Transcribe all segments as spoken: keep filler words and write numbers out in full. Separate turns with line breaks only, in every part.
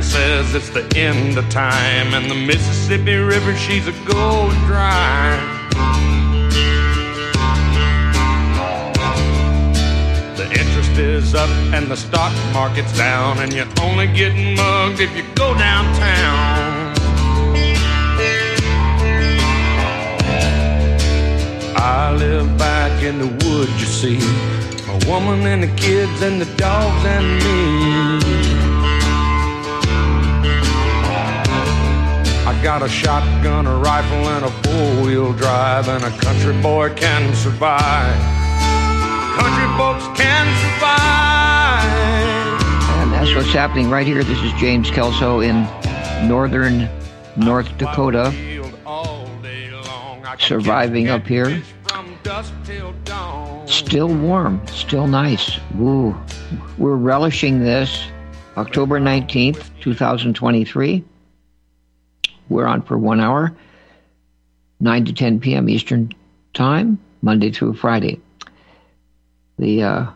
says it's the end of time, and the Mississippi River, she's a going dry. The interest is up and the stock market's down, and you're only getting mugged if you go downtown. I live back in the woods, you see, a woman and the kids and the dogs and me. I got a shotgun, a rifle, and a four-wheel drive, and a country boy can survive. Country folks can survive.
And that's what's happening right here. This is James Kelso in northern North Dakota, surviving up here. Still warm, still nice. Ooh, we're relishing this. October nineteenth, twenty twenty-three. We're on for one hour, nine to ten p.m. Eastern Time, Monday through Friday. The uh,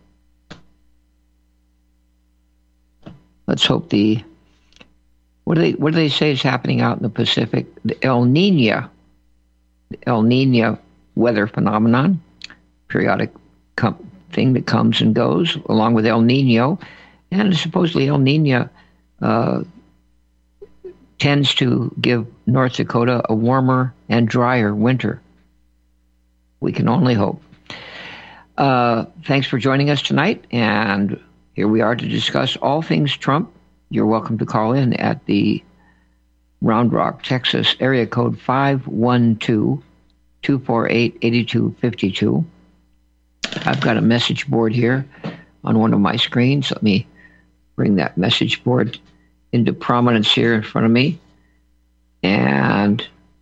let's hope the what do they what do they say is happening out in the Pacific? The El Nino, the El Nino weather phenomenon, periodic com- thing that comes and goes, along with El Nino, and supposedly El Nino uh, tends to give North Dakota a warmer and drier winter. We can only hope. Uh, thanks for joining us tonight, and here we are to discuss all things Trump. You're welcome to call in at the Round Rock, Texas, area code five one two, two four eight, eight two five two. I've got a message board here on one of my screens. Let me bring that message board into prominence here in front of me. And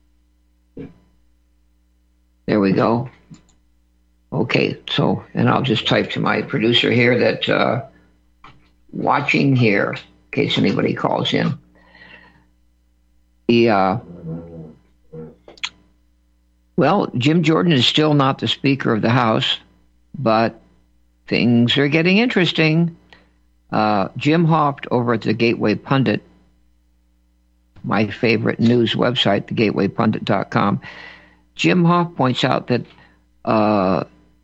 there we go. Okay, so, and I'll just type to my producer here that uh, watching here, in case anybody calls in. The, uh, well, Jim Jordan is still not the Speaker of the House, but things are getting interesting. Uh, Jim Hoft over at the Gateway Pundit, my favorite news website, the gateway pundit dot com, Jim Hoft points out that uh,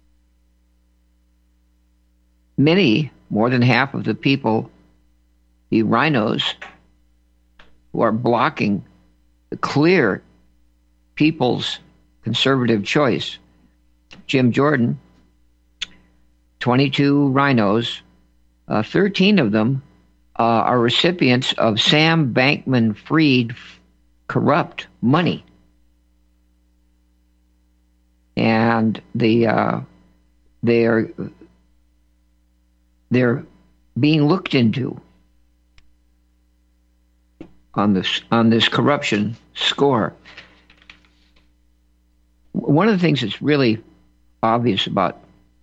many, more than half of the people, the rhinos, who are blocking the clear people's conservative choice, Jim Jordan, twenty-two rhinos, uh, thirteen of them uh, are recipients of Sam Bankman-Fried corrupt money. And the uh, they're they're being looked into on this on this corruption score. One of the things that's really obvious about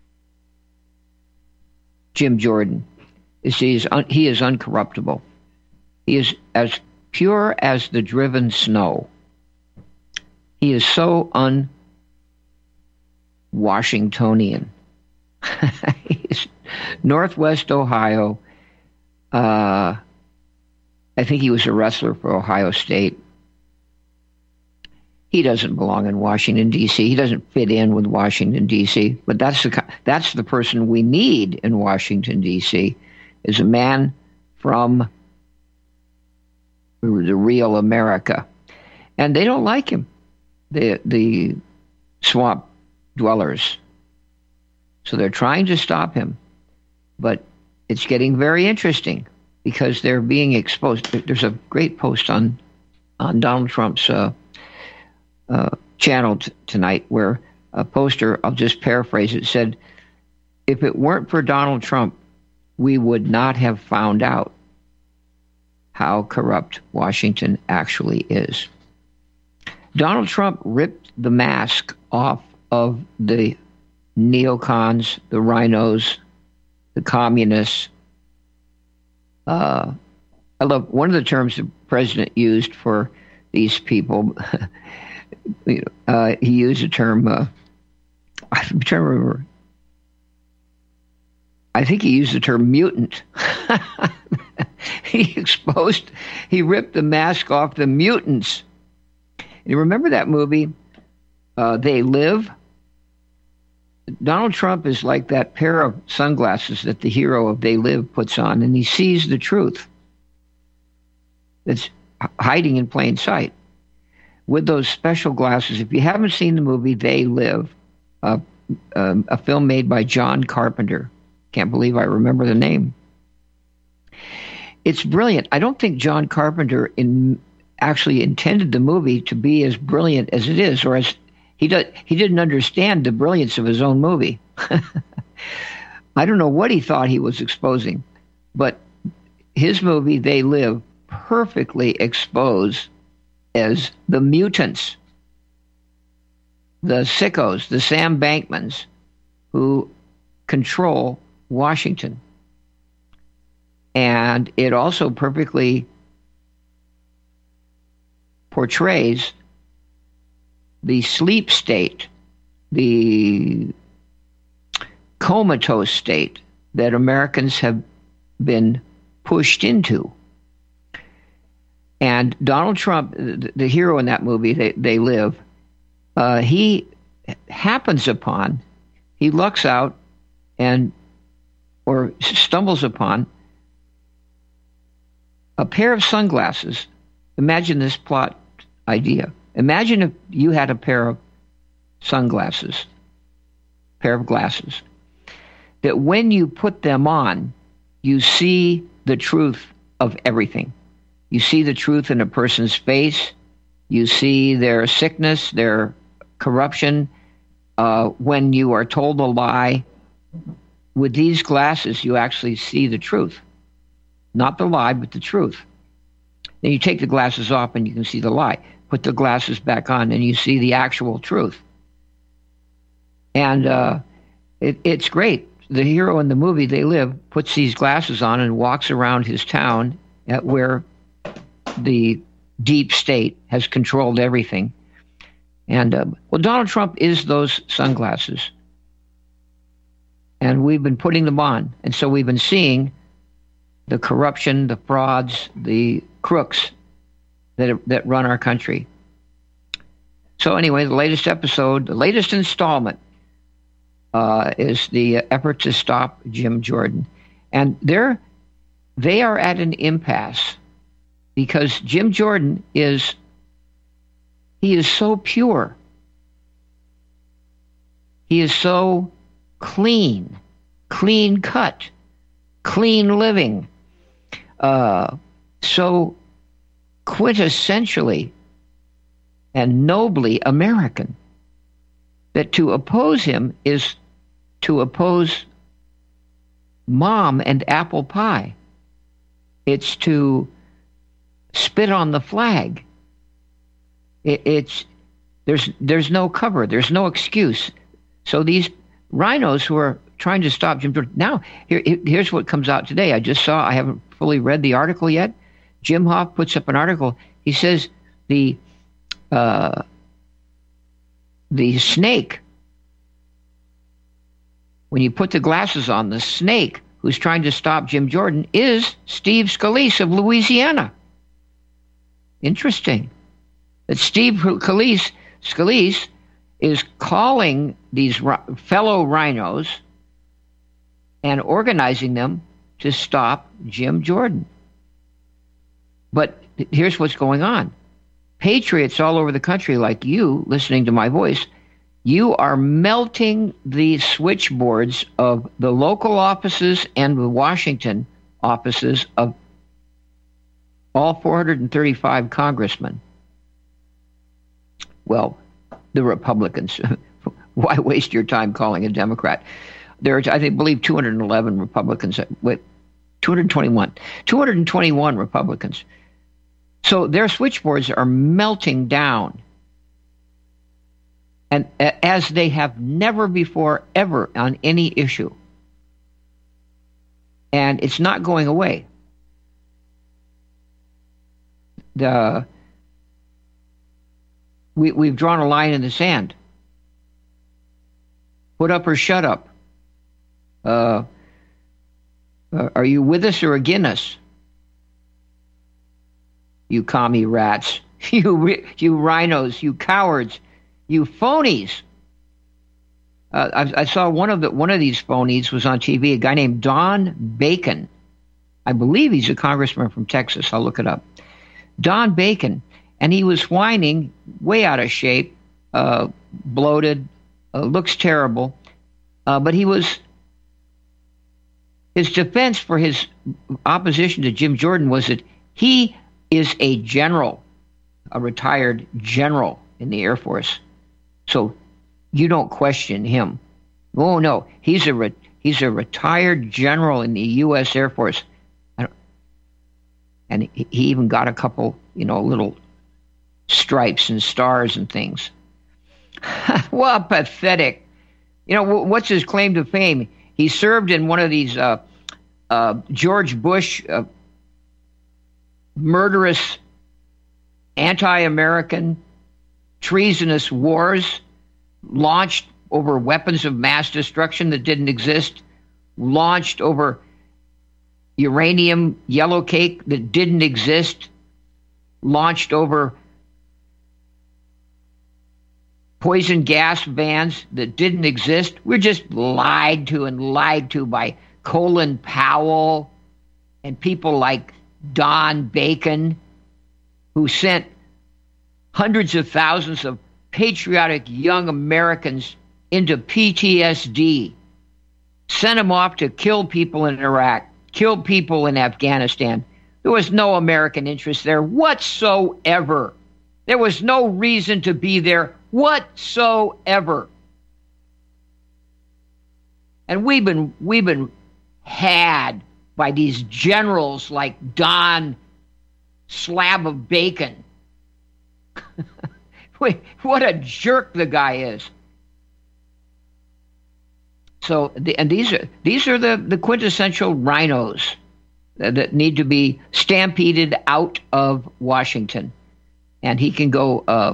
Jim Jordan is he is un, he is uncorruptible. He is as pure as the driven snow. He is so un Washingtonian. He's Northwest Ohio. Uh, I think he was a wrestler for Ohio State. He doesn't belong in Washington, D C He doesn't fit in with Washington, D C But that's the that's the person we need in Washington, D C is a man from the real America. And they don't like him, the the swamp dwellers. So they're trying to stop him. But it's getting very interesting because they're being exposed. There's a great post on, on Donald Trump's uh, uh, channel t- tonight where a poster, I'll just paraphrase it, said, if it weren't for Donald Trump, we would not have found out how corrupt Washington actually is. Donald Trump ripped the mask off of the neocons, the rhinos, the communists. Uh, I love one of the terms the president used for these people. uh, he used the term, uh, I'm trying to remember. I think he used the term mutant. He exposed, he ripped the mask off the mutants. You remember that movie, uh, They Live? Donald Trump is like that pair of sunglasses that the hero of They Live puts on, and he sees the truth that's hiding in plain sight. With those special glasses, if you haven't seen the movie They Live, uh, um, a film made by John Carpenter, can't believe I remember the name. It's brilliant. I don't think John Carpenter in, actually intended the movie to be as brilliant as it is, or as he does. He didn't understand the brilliance of his own movie. I don't know what he thought he was exposing, but his movie They Live perfectly exposed as the mutants, the sickos, the Sam Bankmans who control Washington. And it also perfectly portrays the sleep state, the comatose state that Americans have been pushed into. And Donald Trump, the, the hero in that movie, They, they Live, uh, he happens upon, he lucks out and, or stumbles upon a pair of sunglasses. Imagine this plot idea. Imagine if you had a pair of sunglasses, pair of glasses, that when you put them on, you see the truth of everything. You see the truth in a person's face. You see their sickness, their corruption. Uh, when you are told a lie, with these glasses, you actually see the truth. Not the lie, but the truth. Then you take the glasses off and you can see the lie. Put the glasses back on and you see the actual truth. And uh, it, it's great. The hero in the movie They Live puts these glasses on and walks around his town at where the deep state has controlled everything. And, uh, well, Donald Trump is those sunglasses. And we've been putting them on. And so we've been seeing the corruption, the frauds, the crooks that that run our country. So anyway, the latest episode, the latest installment, uh, is the effort to stop Jim Jordan. And they're, they are at an impasse because Jim Jordan is, he is so pure. He is so clean, clean cut, clean living, uh, so quintessentially and nobly American that to oppose him is to oppose mom and apple pie. It's to spit on the flag. It, it's there's there's no cover. There's no excuse. So these rhinos who are trying to stop Jim Jordan. Now, here, here's what comes out today. I just saw, I haven't fully read the article yet. Jim Hoft puts up an article. He says the uh, the snake, when you put the glasses on, the snake who's trying to stop Jim Jordan is Steve Scalise of Louisiana. Interesting. That Steve Scalise, Scalise is calling these fellow rhinos and organizing them to stop Jim Jordan. But here's what's going on. Patriots all over the country like you, listening to my voice, you are melting the switchboards of the local offices and the Washington offices of all four hundred thirty-five congressmen. Well, the Republicans. Why waste your time calling a Democrat? There are, I think, believe two hundred eleven Republicans. Wait, two hundred twenty-one. two hundred twenty-one Republicans. So their switchboards are melting down. And as they have never before, ever, on any issue. And it's not going away. The, we, we've drawn a line in the sand. Put up or shut up. Uh, uh, are you with us or against us? you commie rats, you you rhinos, you cowards, you phonies. Uh, I, I saw one of the one of these phonies was on T V. A guy named Don Bacon. I believe he's a congressman from Texas. I'll look it up. Don Bacon, and he was whining, way out of shape, uh, bloated, uh, looks terrible. Uh, but he was. His defense for his opposition to Jim Jordan was that he is a general, a retired general in the Air Force. So you don't question him. Oh no, he's a re- he's a retired general in the U S Air Force, and he even got a couple, you know, little stripes and stars and things. What pathetic! You know, what's his claim to fame? He served in one of these uh, uh, George Bush uh, murderous, anti-American, treasonous wars launched over weapons of mass destruction that didn't exist, launched over uranium yellow cake that didn't exist, launched over poison gas vans that didn't exist. We're just lied to and lied to by Colin Powell and people like Don Bacon, who sent hundreds of thousands of patriotic young Americans into P T S D, sent them off to kill people in Iraq, kill people in Afghanistan. There was no American interest there whatsoever. There was no reason to be there whatsoever. And we've been we've been had by these generals like Don Slab of Bacon. Wait, what a jerk the guy is. So, the, and these are these are the, the quintessential rhinos that, that need to be stampeded out of Washington. And he can go uh,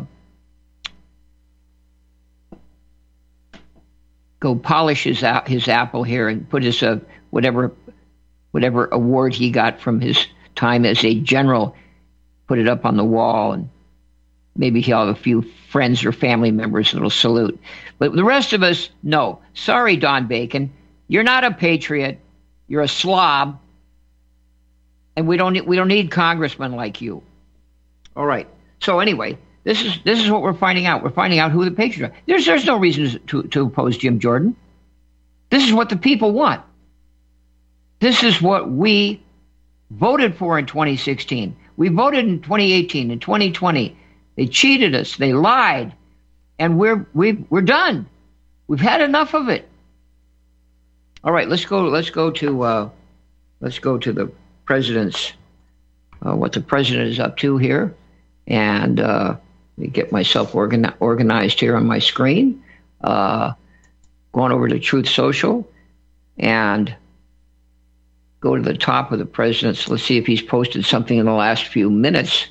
go polish his his apple here and put his uh, whatever whatever award he got from his time as a general, put it up on the wall, and maybe he'll have a few friends or family members that'll salute. But the rest of us, no. Sorry, Don Bacon. You're not a patriot. You're a slob. And we don't need, we don't need congressmen like you. All right. So anyway, this is this is what we're finding out. We're finding out who the patriots are. There's there's no reason to, to oppose Jim Jordan. This is what the people want. This is what we voted for in twenty sixteen. We voted in twenty eighteen and twenty twenty. They cheated us. They lied, and we're we we're done. We've had enough of it. All right, let's go. Let's go to uh, let's go to the president's uh, what the president is up to here, and uh, let me get myself organ- organized here on my screen. Uh, going over to Truth Social, and go to the top of the president's. Let's see if he's posted something in the last few minutes.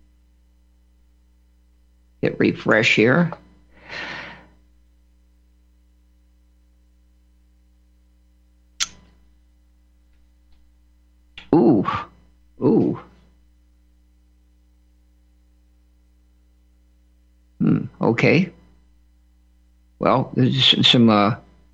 Hit refresh here. Ooh, ooh. Hmm, okay. Well, there's some, uh,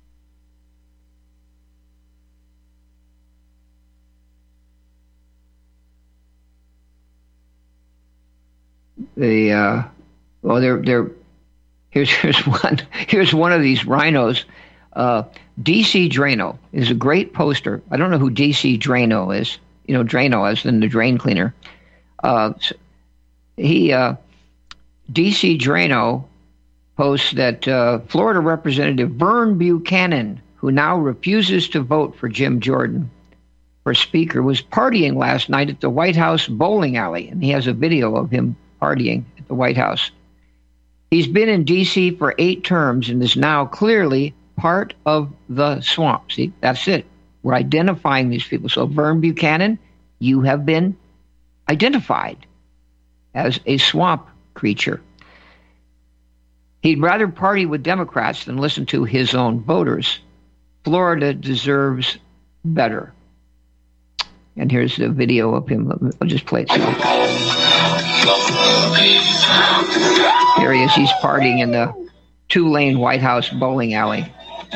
the, uh, well, they're, they're, here's, here's one, here's one of these rhinos. Uh, D C Drano is a great poster. I don't know who D C Drano is. You know, Drano as in the drain cleaner. Uh, he, uh, D C Drano posts that uh, Florida Representative Vern Buchanan, who now refuses to vote for Jim Jordan for Speaker, was partying last night at the White House bowling alley. And he has a video of him partying at the White House. He's been in D C for eight terms and is now clearly part of the swamp. See, that's it. We're identifying these people. So, Vern Buchanan, you have been identified as a swamp creature. He'd rather party with Democrats than listen to his own voters. Florida deserves better. And here's the video of him. I'll just play it. Here he is. He's partying in the two-lane White House bowling alley.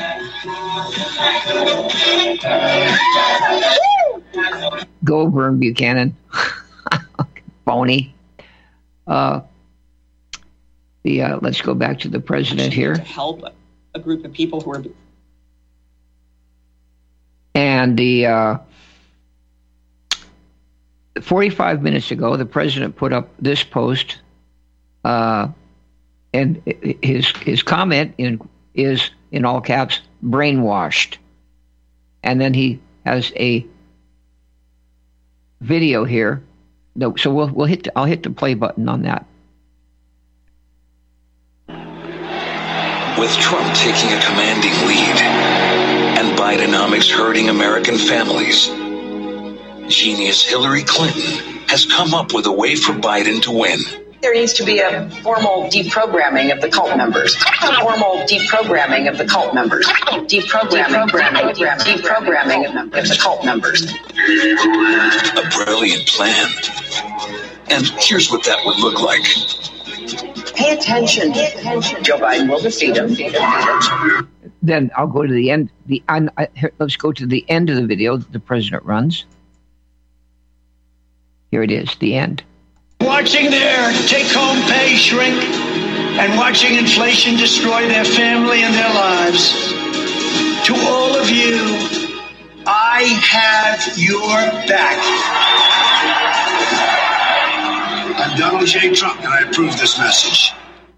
Go, Vern Buchanan. Phony. Uh, the uh, let's go back to the president here.
To help a group of people who are.
And the uh, forty-five minutes ago, the president put up this post, uh, and his his comment in is in all caps, brainwashed. And then he has a video here. No, so we'll we'll hit. The, I'll hit the play button on that.
With Trump taking a commanding lead and Bidenomics hurting American families, genius Hillary Clinton has come up with a way for Biden to win.
There needs to be a formal deprogramming of the cult members. Formal deprogramming of the cult members. Deprogramming, deprogramming, deprogramming of the cult members.
A brilliant plan. And here's what that would look like.
Pay attention. Pay attention. Joe Biden will defeat him.
Then I'll go to the end. The I, I, here, let's go to the end of the video that the president runs. Here it is, the end.
Watching their take-home pay shrink and watching inflation destroy their family and their lives. To all of you, I have your back. I'm Donald J. Trump, and I approve this message.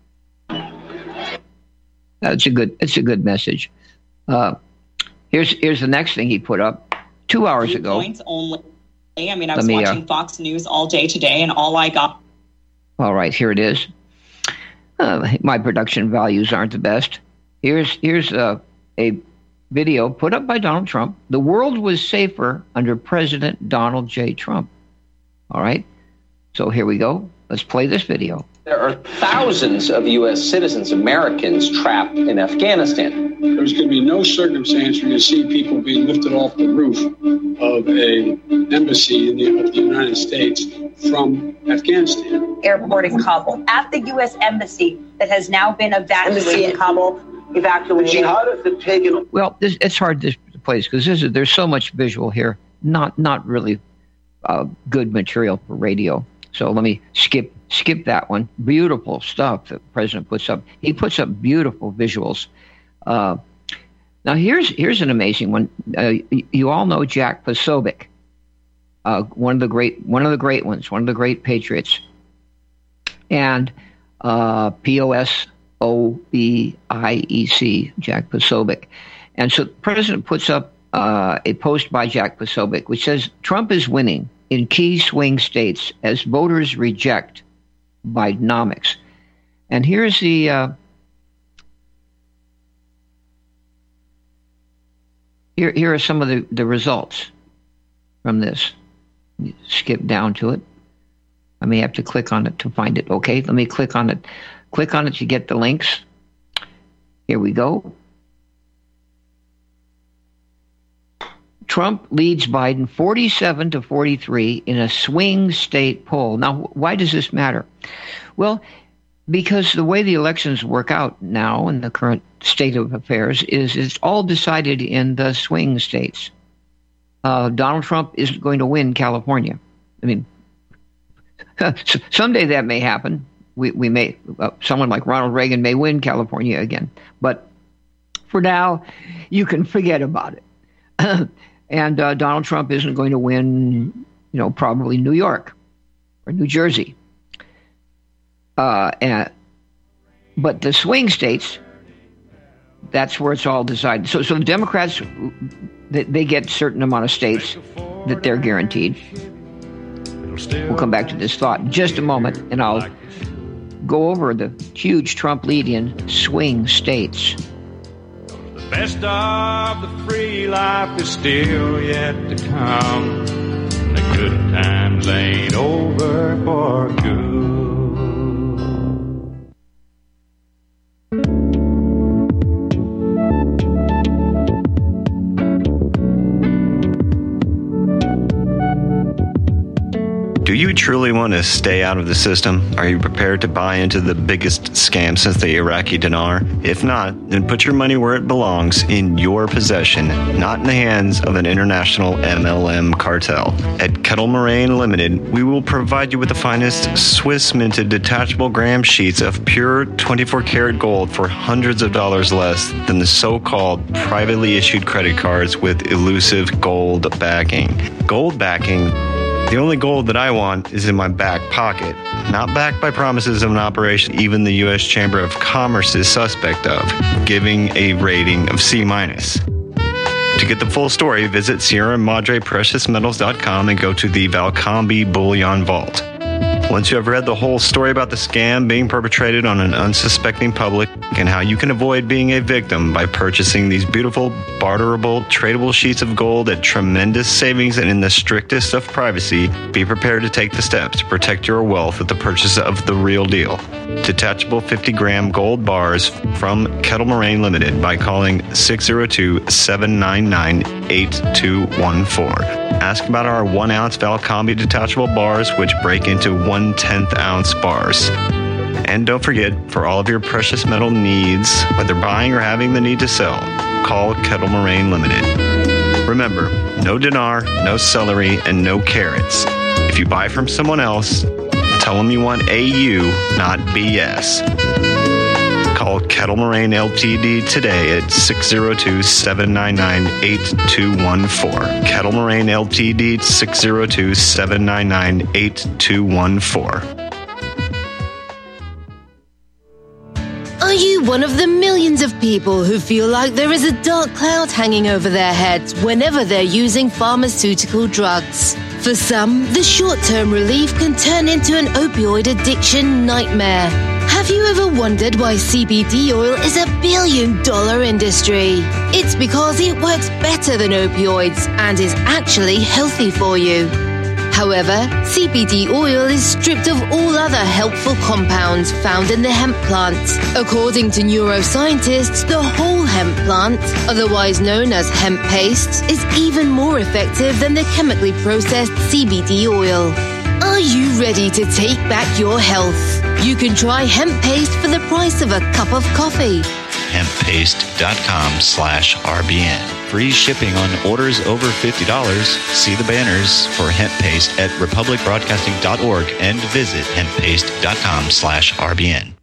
That's a good. It's a good message. Uh, here's here's the next thing he put up two hours ago.
Points only. I mean, I was
me,
watching
uh,
Fox News all day today, and all I got.
All right, here it is. Uh, my production values aren't the best. Here's here's uh, a video put up by Donald Trump. The world was safer under President Donald J. Trump. All right. So here we go. Let's play this video.
There are thousands of U S citizens, Americans, trapped in Afghanistan.
There's going to be no circumstance where you see people being lifted off the roof of a embassy in the, of the United States from Afghanistan.
Airport in Kabul. At the U S embassy that has now been evacuated. Embassy in Kabul evacuated.
Jihadists have taken.
Well, this, it's hard to place because this is there's so much visual here. Not not really uh, good material for radio. So let me skip skip that one. Beautiful stuff that the president puts up. He puts up beautiful visuals. Uh, now here's here's an amazing one. Uh, you all know Jack Posobiec, uh, one of the great one of the great ones, one of the great patriots, and uh, P O S O B I E C, Jack Posobiec. And so the president puts up uh, a post by Jack Posobiec which says Trump is winning in key swing states as voters reject Bidenomics. And here's the uh, here here are some of the, the results from this. Skip down to it. I may have to click on it to find it. Okay, let me click on it. Click on it to get the links. Here we go. Trump leads Biden forty-seven to forty-three in a swing state poll. Now, why does this matter? Well, because the way the elections work out now in the current state of affairs is it's all decided in the swing states. Uh, Donald Trump isn't going to win California. I mean, someday that may happen. We we may uh, someone like Ronald Reagan may win California again, but for now, you can forget about it. And uh, Donald Trump isn't going to win, you know, probably New York or New Jersey. Uh, and, but the swing states, that's where it's all decided. So, so the Democrats, they, they get a certain amount of states that they're guaranteed. We'll come back to this thought in just a moment, and I'll go over the huge Trump lead in swing states.
Best of the free life is still yet to come. The good times ain't over for good.
Do you truly want to stay out of the system? Are you prepared to buy into the biggest scam since the Iraqi dinar? If not, then put your money where it belongs, in your possession, not in the hands of an international M L M cartel. At Kettle Moraine Limited, we will provide you with the finest Swiss minted detachable gram sheets of pure twenty-four karat gold for hundreds of dollars less than the so-called privately issued credit cards with elusive gold backing. Gold backing? The only gold that I want is in my back pocket, not backed by promises of an operation even the U S Chamber of Commerce is suspect of, giving a rating of C minus. To get the full story, visit Sierra Madre Precious Metals dot com and go to the Valcambi Bullion Vault. Once you have read the whole story about the scam being perpetrated on an unsuspecting public and how you can avoid being a victim by purchasing these beautiful, barterable, tradable sheets of gold at tremendous savings and in the strictest of privacy, be prepared to take the steps to protect your wealth with the purchase of the real deal. Detachable fifty gram gold bars from Kettle Moraine Limited by calling six oh two, seven nine nine, eight two one four. Ask about our one ounce Valcambi detachable bars, which break into one tenth ounce bars. And don't forget, for all of your precious metal needs, whether buying or having the need to sell, call Kettle Moraine Limited. Remember, no dinar, no celery, and no carrots. If you buy from someone else, tell them you want A U, not B S. Call Kettle Moraine L T D today at six oh two, seven nine nine, eight two one four. Kettle Moraine L T D, six oh two, seven nine nine, eight two one four.
Are you one of the millions of people who feel like there is a dark cloud hanging over their heads whenever they're using pharmaceutical drugs? For some, the short-term relief can turn into an opioid addiction nightmare. Have you ever wondered why C B D oil is a billion-dollar industry? It's because it works better than opioids and is actually healthy for you. However, C B D oil is stripped of all other helpful compounds found in the hemp plant. According to neuroscientists, the whole hemp plant, otherwise known as hemp paste, is even more effective than the chemically processed C B D oil. Are you ready to take back your health? You can try hemp paste for the price of a cup of coffee.
hemppaste.com slash RBN. Free shipping on orders over fifty dollars. See the banners for hemp paste at republic broadcasting dot org and visit hemppaste.com slash RBN.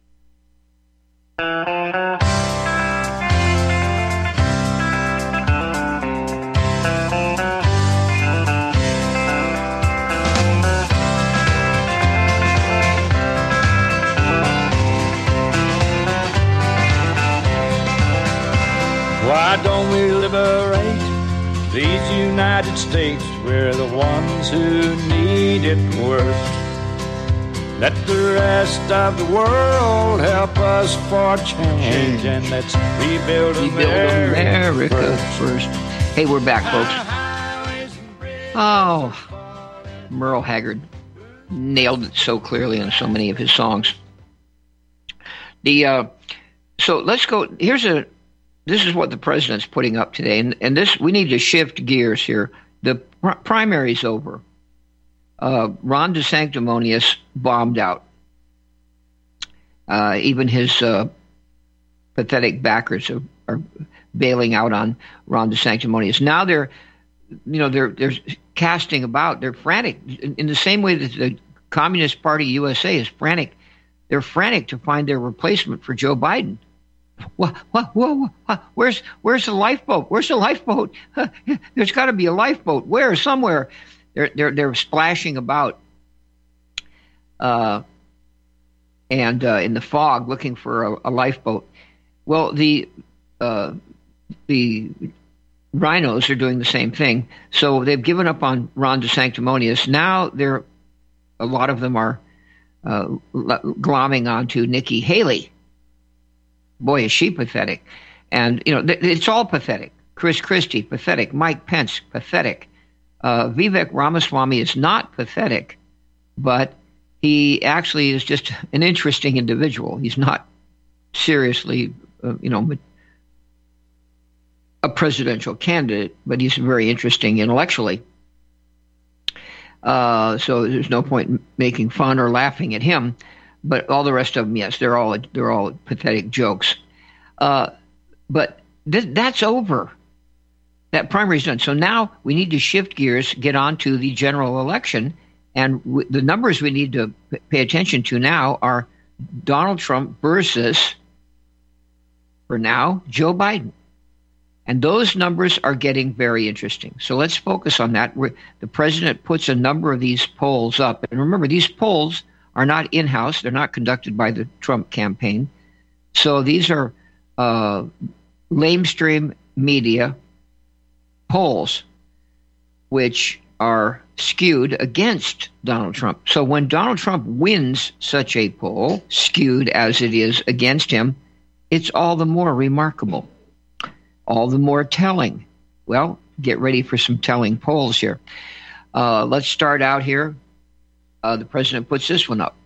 Why don't we liberate these United States? We're the ones who need it worst. Let the rest of the world help us for change, and let's rebuild,
rebuild
America,
America
first.
first. Hey, we're back, folks. Oh, Merle Haggard nailed it so clearly in so many of his songs. The uh, so let's go. Here's a. This is what the president's putting up today, and, and this we need to shift gears here. The pr- primary's over. Uh, Ron DeSanctimonious bombed out. Uh, even his uh, pathetic backers are, are bailing out on Ron DeSanctimonious. Now they're, you know, they're they're casting about. They're frantic in, in the same way that the Communist Party U S A is frantic. They're frantic to find their replacement for Joe Biden. What, what, what, what, where's where's the lifeboat? Where's the lifeboat? There's got to be a lifeboat. Where? Somewhere. They're they're they're splashing about, uh, and uh, in the fog looking for a, a lifeboat. Well, the uh, the rhinos are doing the same thing. So they've given up on Ron DeSanctimonious. Now they're a lot of them are uh, glomming onto Nikki Haley. Boy, is she pathetic. And, you know, th- it's all pathetic. Chris Christie, pathetic. Mike Pence, pathetic. Uh, Vivek Ramaswamy is not pathetic, but he actually is just an interesting individual. He's not seriously, uh, you know, a presidential candidate, but he's very interesting intellectually. Uh, so there's no point in making fun or laughing at him. But all the rest of them, yes, they're all they're all pathetic jokes. Uh, but th- that's over. That primary's done. So now we need to shift gears, get on to the general election. And w- the numbers we need to p- pay attention to now are Donald Trump versus, for now, Joe Biden. And those numbers are getting very interesting. So let's focus on that. We're, the president puts a number of these polls up. And remember, these polls are not in-house. They're not conducted by the Trump campaign. So these are uh, lamestream media polls, which are skewed against Donald Trump. So when Donald Trump wins such a poll, skewed as it is against him, it's all the more remarkable, all the more telling. Well, get ready for some telling polls here. Uh, let's start out here. Uh, the president puts this one up.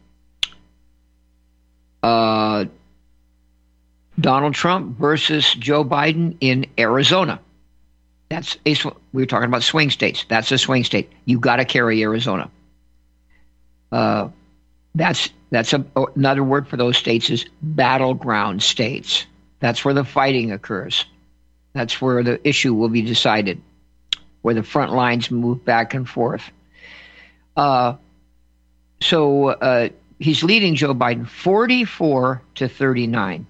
Uh, Donald Trump versus Joe Biden in Arizona. That's a, we were talking about swing states. That's a swing state. You got to carry Arizona. Uh, that's that's a, another word for those states is battleground states. That's where the fighting occurs. That's where the issue will be decided, where the front lines move back and forth. Uh, so uh, he's leading Joe Biden forty-four to thirty-nine.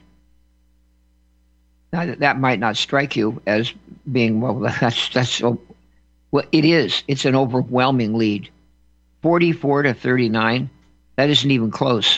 Now, that might not strike you as being, well, that's, that's, well, it is. It's an overwhelming lead. forty-four to thirty-nine. That isn't even close.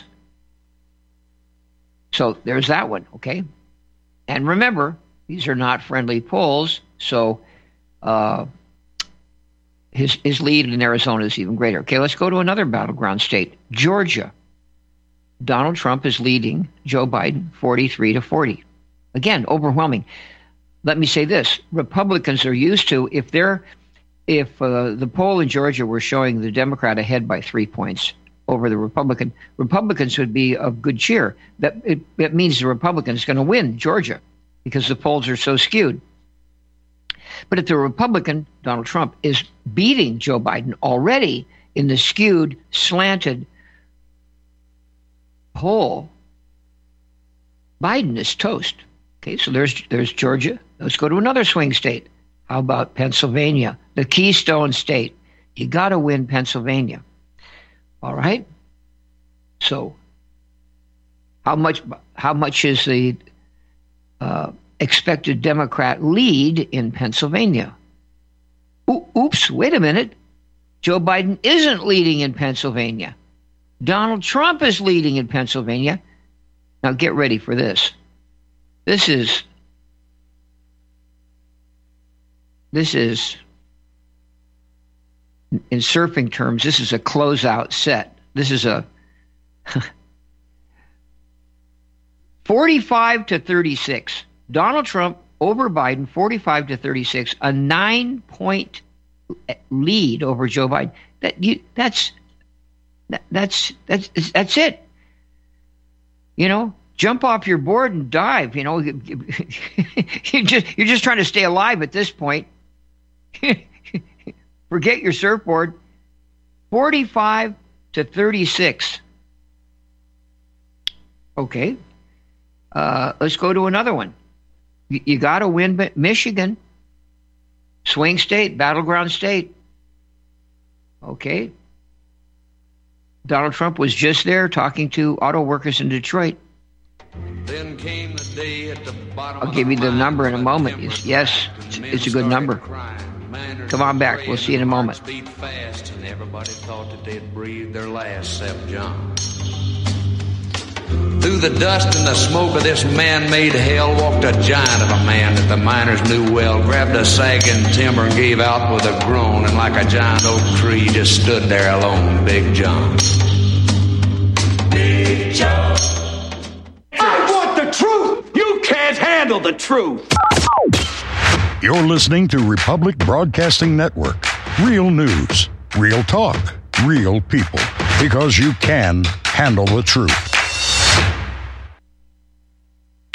So there's that one, okay? And remember, these are not friendly polls, so uh, his, his lead in Arizona is even greater. Okay, let's go to another battleground state, Georgia. Donald Trump is leading Joe Biden forty-three to forty. Again, overwhelming. Let me say this. Republicans are used to, if they're, if uh, the poll in Georgia were showing the Democrat ahead by three points over the Republican, Republicans would be of good cheer. That it, it means the Republican is going to win Georgia because the polls are so skewed. But if the Republican, Donald Trump, is beating Joe Biden already in the skewed, slanted poll, Biden is toast. Okay, so there's there's Georgia. Let's go to another swing state. How about Pennsylvania, the Keystone State? You got to win Pennsylvania. All right. So, how much how much is the uh, expected Democrat lead in Pennsylvania? O- oops! Wait a minute. Joe Biden isn't leading in Pennsylvania. Donald Trump is leading in Pennsylvania. Now get ready for this. This is, this is, in surfing terms, this is a closeout set. This is a forty-five to thirty-six. Donald Trump over Biden, forty-five to thirty-six, a nine-point lead over Joe Biden. That you, that's, that, that's, that's, that's it. You know, jump off your board and dive. You know, you just you're just trying to stay alive at this point. Forget your surfboard. Forty-five to thirty-six. Okay, uh, let's go to another one. You, you got to win Michigan, swing state, battleground state. Okay. Donald Trump was just there talking to auto workers in Detroit.
Then came the day at the bottom.
I'll give you the number in a moment. It's, yes, it's, it's a good number. Come on back. We'll see you in a moment.
Speed fast, and everybody thought that they'd breathe their last, except John. Through the dust and the smoke of this man-made hell walked a giant of a man that the miners knew well, grabbed a sagging timber and gave out with a groan, and like a giant oak tree just stood there alone, Big John. Big John.
I want the truth! You can't handle the truth!
You're listening to Republic Broadcasting Network. Real news, real talk, real people. Because you can handle the truth.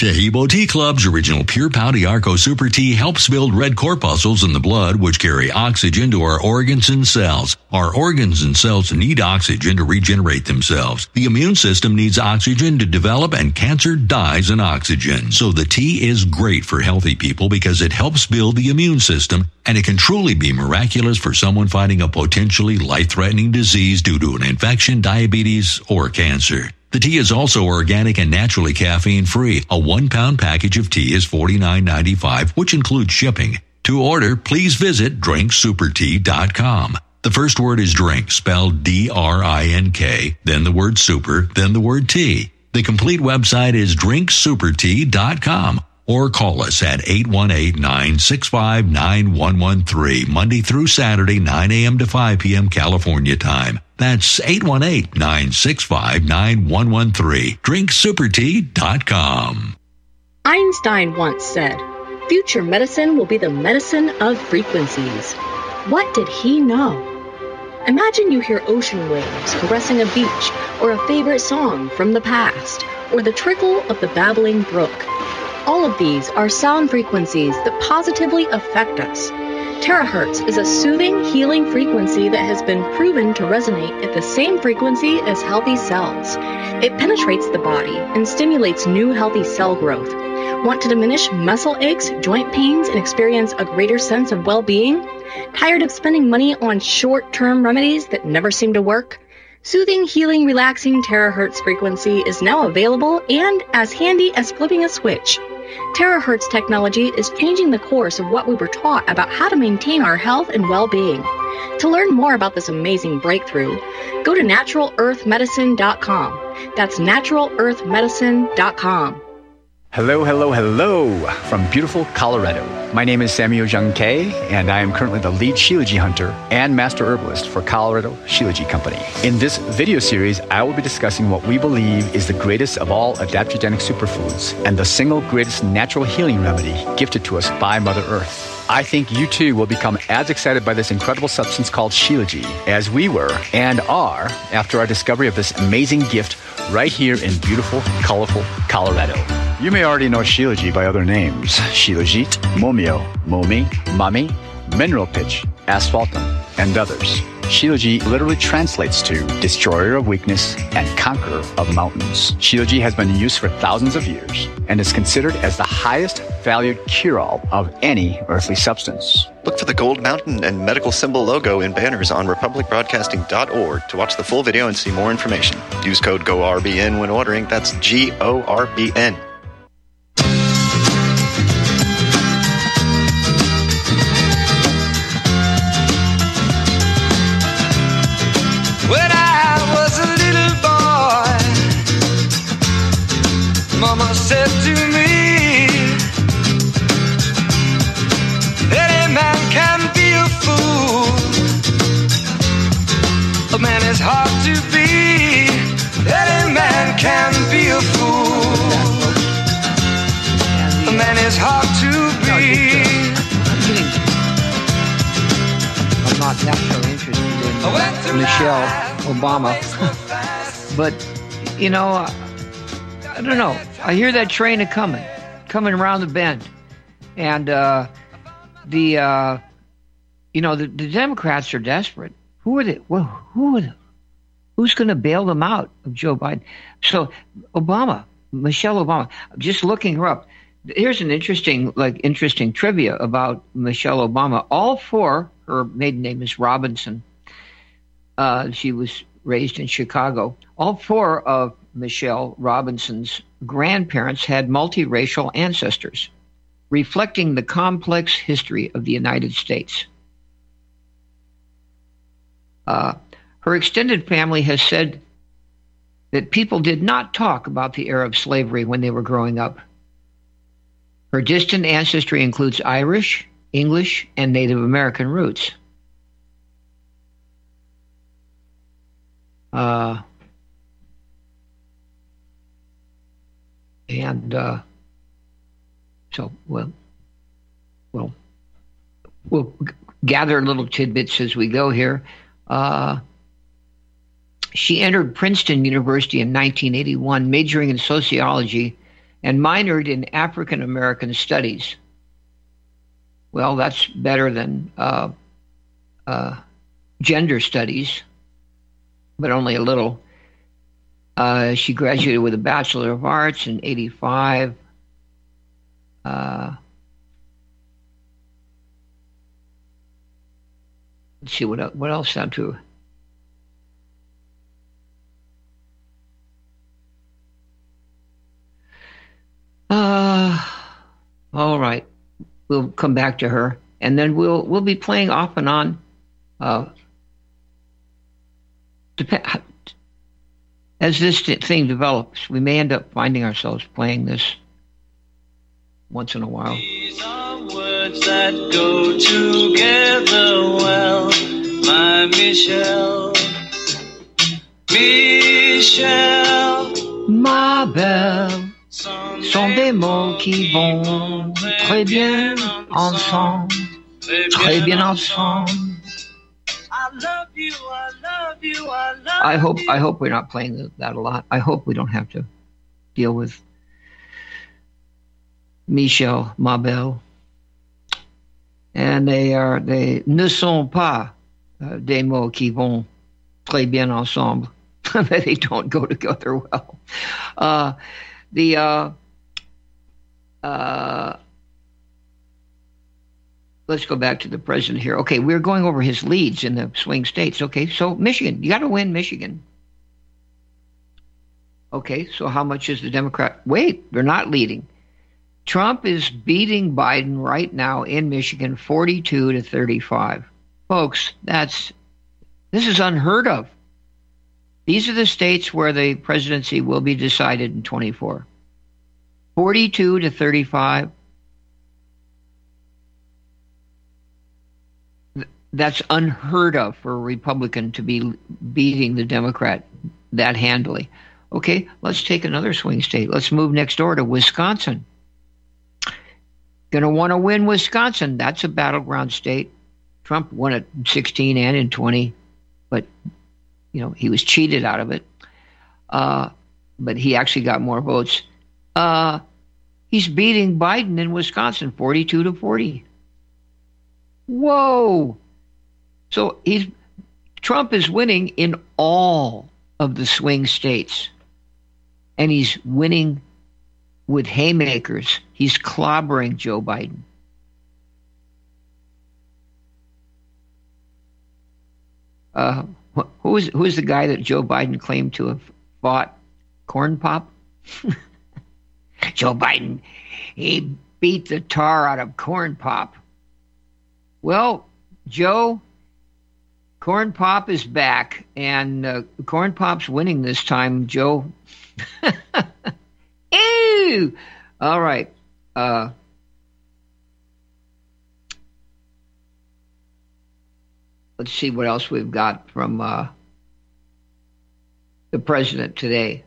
Tahibo Tea Club's original Pure Pouty Arco Super Tea helps build red corpuscles in the blood, which carry oxygen to our organs and cells. Our organs and cells need oxygen to regenerate themselves. The immune system needs oxygen to develop, and cancer dies in oxygen. So the tea is great for healthy people because it helps build the immune system, and it can truly be miraculous for someone fighting a potentially life-threatening disease due to an infection, diabetes, or cancer. The tea is also organic and naturally caffeine-free. A one-pound package of tea is forty-nine ninety-five, which includes shipping. To order, please visit drink super tea dot com. The first word is drink, spelled D R I N K, then the word super, then the word tea. The complete website is drink super tea dot com. Or call us at eight one eight, nine six five, nine one one three, Monday through Saturday, nine a.m. to five p.m. California time. That's eight one eight, nine six five, nine one one three. drink super tea dot com.
Einstein once said, "Future medicine will be the medicine of frequencies." What did he know? Imagine you hear ocean waves caressing a beach, or a favorite song from the past, or the trickle of the babbling brook. All of these are sound frequencies that positively affect us. Terahertz is a soothing, healing frequency that has been proven to resonate at the same frequency as healthy cells. It penetrates the body and stimulates new healthy cell growth. Want to diminish muscle aches, joint pains, and experience a greater sense of well-being? Tired of spending money on short-term remedies that never seem to work? Soothing, healing, relaxing terahertz frequency is now available and as handy as flipping a switch. Terahertz technology is changing the course of what we were taught about how to maintain our health and well-being. To learn more about this amazing breakthrough, go to natural earth medicine dot com. That's natural earth medicine dot com.
Hello, hello, hello from beautiful Colorado. My name is Samuel Jung Kay, and I am currently the lead Shilajit hunter and master herbalist for Colorado Shilajit Company. In this video series, I will be discussing what we believe is the greatest of all adaptogenic superfoods and the single greatest natural healing remedy gifted to us by Mother Earth. I think you too will become as excited by this incredible substance called Shilajit as we were and are after our discovery of this amazing gift right here in beautiful, colorful Colorado. You may already know Shilajit by other names: Shilajit, Momio, Momi, Mami, Mineral Pitch, Asphaltum, and others. Shilajit literally translates to destroyer of weakness and conqueror of mountains. Shilajit has been in use for thousands of years and is considered as the highest valued cure-all of any earthly substance.
Look for the Gold Mountain and medical symbol logo in banners on republic broadcasting dot org to watch the full video and see more information. Use code G O R B N when ordering. That's G O R B N.
When I was a little boy, Mama said to me, any man can be a fool. A man is hard to be. Any man can be a fool. A man is hard to be.
I'm not necessarily interested in Michelle Obama, but you know, uh, I don't know. I hear that train a coming, coming around the bend, and uh, the uh, you know the, the Democrats are desperate. Who are they? Well, who are they? Who's going to bail them out of Joe Biden? So Obama, Michelle Obama. Just looking her up. Here's an interesting, like, interesting trivia about Michelle Obama. All four. Her maiden name is Robinson. Uh, she was raised in Chicago. All four of Michelle Robinson's grandparents had multiracial ancestors, reflecting the complex history of the United States. Uh, her extended family has said that people did not talk about the era of slavery when they were growing up. Her distant ancestry includes Irish, English, and Native American roots. Uh, and uh, so, well, well, we'll gather little tidbits as we go here. Uh, she entered Princeton University in nineteen eighty-one, majoring in sociology and minored in African American studies. Well, that's better than uh, uh, gender studies, but only a little. Uh, she graduated with a Bachelor of Arts in eighty-five. Uh, let's see, what, what else sound to Uh, all right. We'll come back to her, and then we'll we'll be playing off and on. Uh, dep- as this thing develops, we may end up finding ourselves playing this once in a while.
These are words that go together well, my Michelle. Michelle.
Ma belle. Sont des mots qui vont très bien ensemble, très bien ensemble.
I love you, I love you, I love
I hope
you.
I hope we're not playing that a lot. I hope we don't have to deal with Michelle, ma belle. And they are they ne sont pas uh, des mots qui vont très bien ensemble. They don't go together well. Uh, The uh, uh, let's go back to the president here. Okay, we're going over his leads in the swing states. Okay, so Michigan, you got to win Michigan. Okay, so how much is the Democrat? Wait, they're not leading. Trump is beating Biden right now in Michigan, forty-two to thirty-five. Folks, that's this is unheard of. These are the states where the presidency will be decided in twenty-four. forty-two to thirty-five. That's unheard of for a Republican to be beating the Democrat that handily. Okay, let's take another swing state. Let's move next door to Wisconsin. Going to want to win Wisconsin. That's a battleground state. Trump won it in sixteen and in twenty, but you know, he was cheated out of it. Uh, but he actually got more votes. Uh, he's beating Biden in Wisconsin, forty-two to forty. Whoa. So he's Trump is winning in all of the swing states. And he's winning with haymakers. He's clobbering Joe Biden. Uh, who is who is the guy that Joe Biden claimed to have fought Corn Pop? Joe Biden, he beat the tar out of Corn Pop. Well, Joe, Corn Pop is back, and uh, Corn Pop's winning this time, Joe. Ew! All right. Uh, let's see what else we've got from uh, the president today.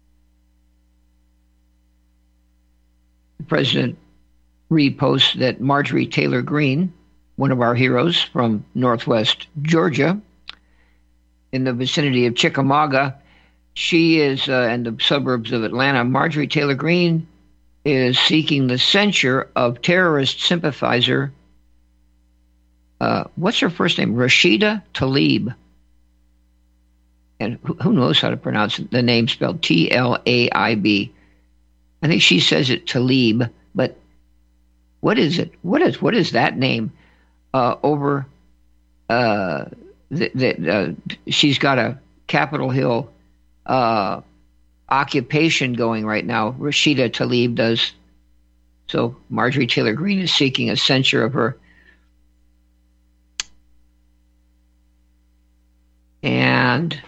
The president reposts that Marjorie Taylor Greene, one of our heroes from Northwest Georgia, in the vicinity of Chickamauga, she is, uh, in the suburbs of Atlanta, Marjorie Taylor Greene is seeking the censure of terrorist sympathizer, uh, what's her first name? Rashida Tlaib. And who, who knows how to pronounce the name spelled T L A I B. I think she says it Tlaib, but what is it? What is what is that name? Uh, over, uh, that th- uh, she's got a Capitol Hill uh, occupation going right now. Rashida Tlaib does. So Marjorie Taylor Greene is seeking a censure of her. And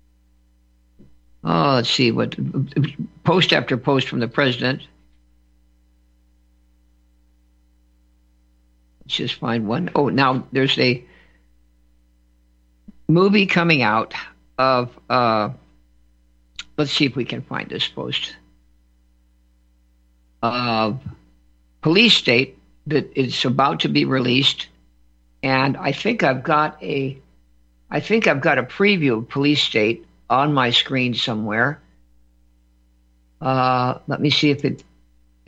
oh, let's see what post after post from the president. Let's just find one. Oh, now there's a movie coming out of, uh, let's see if we can find this post, of Police State that is about to be released. And I think I've got a, I think I've got a preview of Police State on my screen somewhere. Uh, let me see if it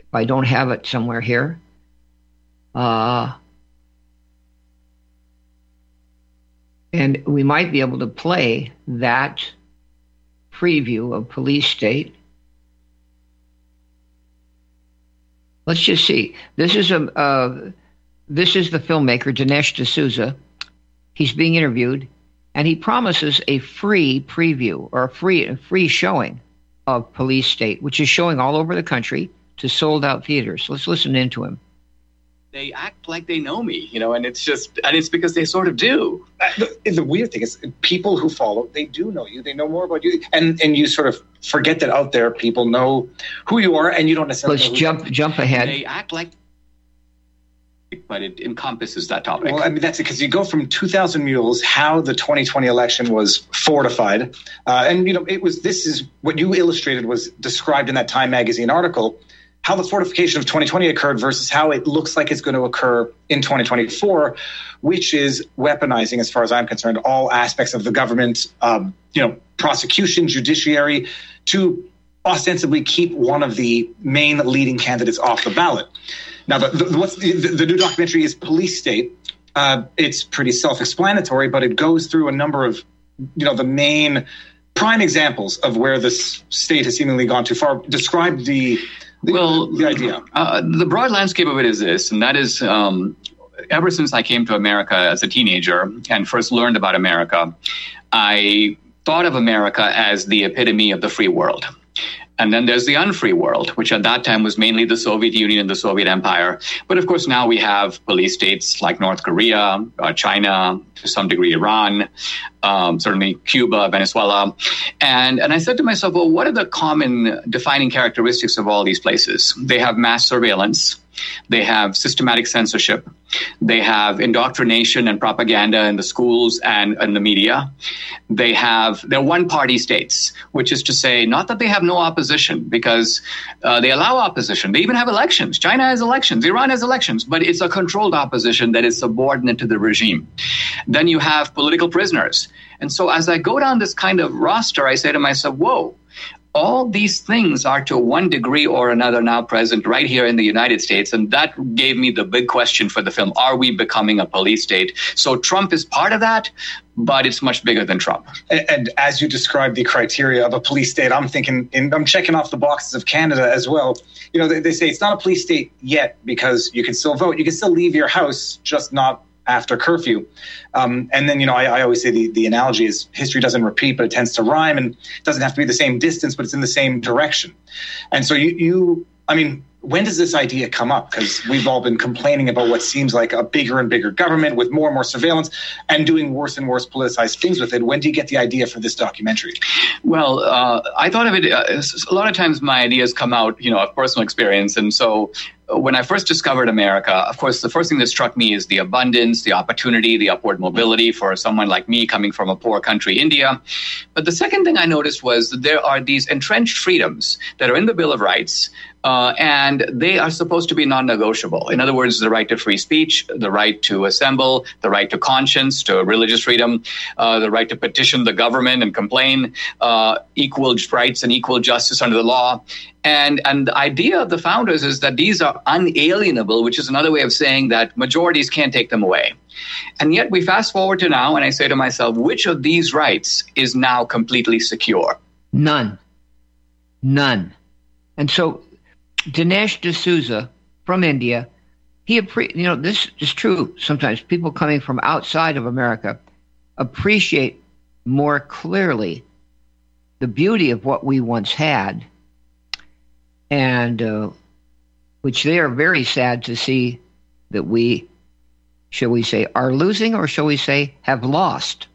if I don't have it somewhere here. Uh, and we might be able to play that preview of Police State. Let's just see. This is a uh, this is the filmmaker Dinesh D'Souza. He's being interviewed, and he promises a free preview or a free a free showing of Police State, which is showing all over the country to sold-out theaters. Let's listen into him.
They act like they know me, you know, and it's just, and it's because they sort of do.
Uh, the, the weird thing is people who follow, they do know you. They know more about you. And and you sort of forget that out there people know who you are and you don't necessarily
Let's
know who
jump jump ahead.
They act like, but it encompasses that topic.
Well, I mean, that's it, because you go from two thousand Mules, how the twenty twenty election was fortified. Uh, and, you know, it was, this is what you illustrated was described in that Time magazine article, how the fortification of twenty twenty occurred versus how it looks like it's going to occur in twenty twenty-four, which is weaponizing, as far as I'm concerned, all aspects of the government, um, you know, prosecution, judiciary, to ostensibly keep one of the main leading candidates off the ballot. Now, the, the, what's the, the, the new documentary is Police State. Uh, it's pretty self-explanatory, but it goes through a number of, you know, the main prime examples of where this state has seemingly gone too far. Describe the The,
well,
the idea.
Uh, the broad landscape of it is this, and that is um, ever since I came to America as a teenager and first learned about America, I thought of America as the epitome of the free world. And then there's the unfree world, which at that time was mainly the Soviet Union and the Soviet Empire. But of course, now we have police states like North Korea, uh, China, to some degree Iran, um, certainly Cuba, Venezuela. And, and I said to myself, well, what are the common defining characteristics of all these places? They have mass surveillance. They have systematic censorship. They have indoctrination and propaganda in the schools and in the media. They have, they're one-party states, which is to say, not that they have no opposition, because uh, they allow opposition. They even have elections. China has elections. Iran has elections, but it's a controlled opposition that is subordinate to the regime. Then you have political prisoners. And so as I go down this kind of roster, I say to myself, whoa, all these things are to one degree or another now present right here in the United States. And that gave me the big question for the film. Are we becoming a police state? So Trump is part of that, but it's much bigger than Trump.
And, and as you describe the criteria of a police state, I'm thinking, and I'm checking off the boxes of Canada as well. You know, they, they say it's not a police state yet because you can still vote. You can still leave your house, just not after curfew. Um, and then, you know, I, I always say the, the analogy is history doesn't repeat, but it tends to rhyme, and it doesn't have to be the same distance, but it's in the same direction. And so you, you I mean, when does this idea come up? Because we've all been complaining about what seems like a bigger and bigger government with more and more surveillance and doing worse and worse politicized things with it. When do you get the idea for this documentary?
Well, uh, I thought of it, uh, a lot of times my ideas come out, you know, of personal experience. And so when I first discovered America, of course, the first thing that struck me is the abundance, the opportunity, the upward mobility for someone like me coming from a poor country, India. But the second thing I noticed was that there are these entrenched freedoms that are in the Bill of Rights, uh, and they are supposed to be non-negotiable. In other words, the right to free speech, the right to assemble, the right to conscience, to religious freedom, uh, the right to petition the government and complain, uh, equal rights and equal justice under the law. And and the idea of the founders is that these are unalienable, which is another way of saying that majorities can't take them away. And yet we fast forward to now, and I say to myself, which of these rights is now completely secure?
None. None. And so Dinesh D'Souza from India, he appre- you know, this is true sometimes. People coming from outside of America appreciate more clearly the beauty of what we once had, and uh, which they are very sad to see that we, shall we say, are losing, or shall we say, have lost?